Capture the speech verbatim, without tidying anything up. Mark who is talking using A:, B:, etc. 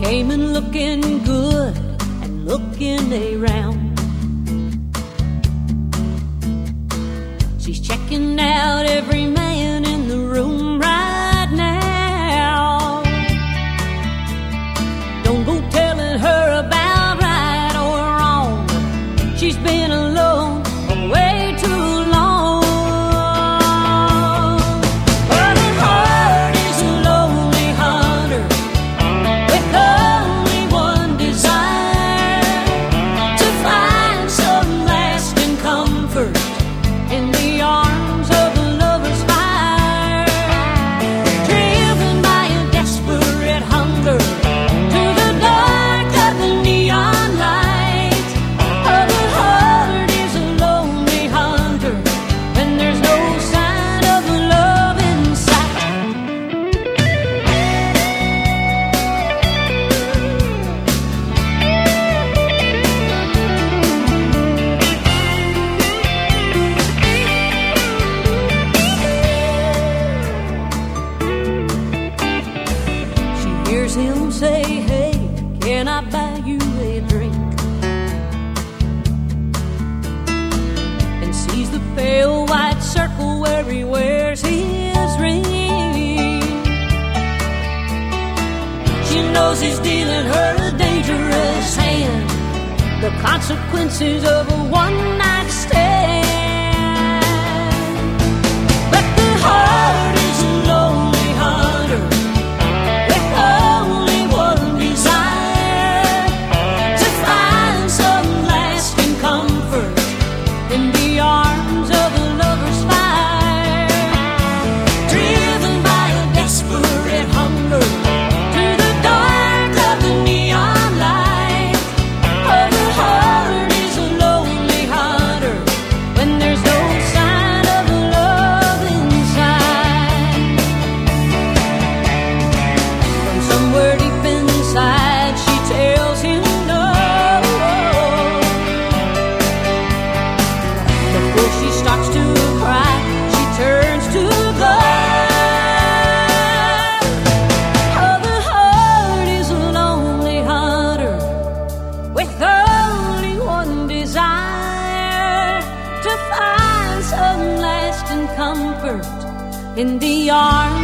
A: came in looking good and looking around. She's checking out every man in the room right now. Don't go telling her about right or wrong. She's been alone for way too long. But her heart is a lonely hunter with only one desire, to find some lasting comfort in the arms of a lover's fire. Driven by a desperate hunger to the dark of the neon light. Oh, the heart is a lonely hunter when there's no sign of love in sight. She hears him say, "Hey, can I buy you a drink?" And sees the pale white circle where he wears his ring. She knows he's dealing her a dangerous hand, the consequences of a one-night stand. But the heart is a lonely hunter with only one desire, to find some lasting comfort in the arms of a lover's fire. Driven by a desperate hunger to the dark of the neon light. Oh, the heart is a lonely hunter when there's no sign of love inside. From somewhere deep inside, she tells him no. Before she starts to cry, she turns to go. Oh, the heart is a lonely hunter with only one desire, to find some lasting comfort in the arms